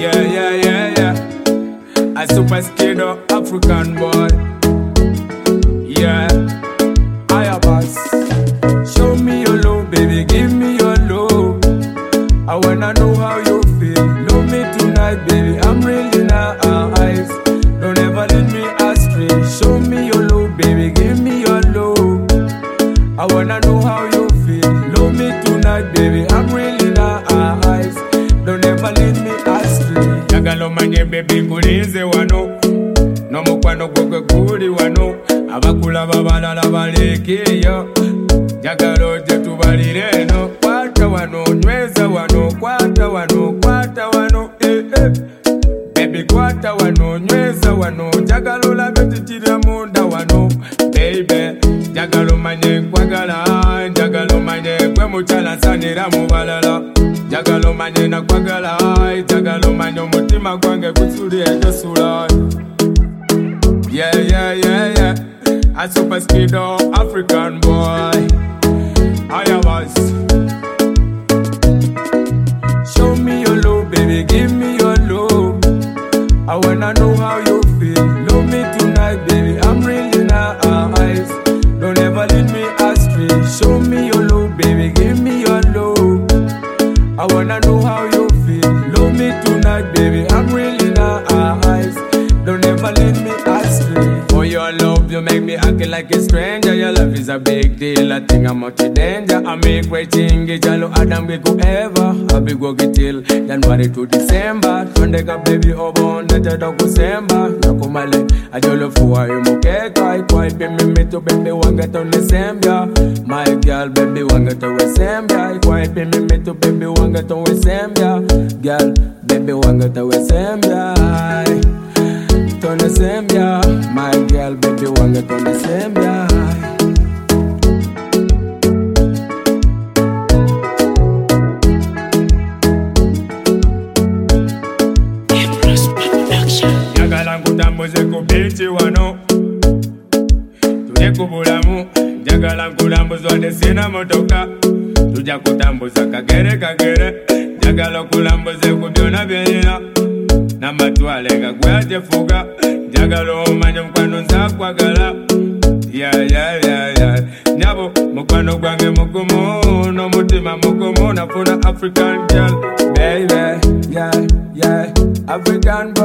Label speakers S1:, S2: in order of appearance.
S1: Yeah, yeah, yeah, yeah. A super skinner African boy. Yeah, I have us. Show me your love, baby, give me your love. I wanna know how you feel. Love me tonight, baby, I'm really nice. Don't ever lead me astray. Show me your love, baby, give me your love. I wanna know how you feel. Love me tonight, baby, I'm really nice. Don't ever lead me astray. Jagalo manye baby kulize wano. No mukwano gwe kuli wano. Abakula babalala balekeyo. Jagalo je tubalire no. Kwata wano, nyweza wano. Kwata wano, kwata wano. Baby kwata wano, nyweza wano. Jagalo labe titira munda wano. Baby, jagalo manye kwagala. Jagalo manye kwe muchala sanira mubalala. Jagalo manye na kwagala. Jagalo manye mutima kwange kusuri ejo sura. Yeah, yeah, yeah, yeah. A super skido African boy. I am us. Show me your love, baby, give me your love. I wanna know how you feel. Love me tonight, baby, I'm really nice. Don't ever lead me astray. Show me your love, baby, give me your love. I wanna know how you feel. Love me tonight, baby, I'm really nice. Don't ever lead me astray. For your love, you make me act like a stranger. Your love is a big deal, I think I'm out of danger. I make way chingy, jalo Adam we go ever. I be go get till January to December. Tondeka baby obo, nete do December. Nakumale, I jolo for you moke kai kai. Baby to baby wanga to December. My girl baby wanga to December. Kai baby to baby wanga to December. Girl baby wanga to December. Tone sembia, my girl, baby, wanga tone sembia. Jagala nkutambuze ku beach wano, tuje kubulamu. Jagala nkutambuze wade sina motoka, tuja kutambuza kagere kagere. Jagala kulambuze ku byona byenina. Namatwale gagwaje fuga. Jagalo manye mkwano nza kwagala. Yeah, yeah, yeah, yeah. Nyabo mukwano gwange mugumu. No mutima mugumu. Nafuna African girl. Baby, yeah, yeah. African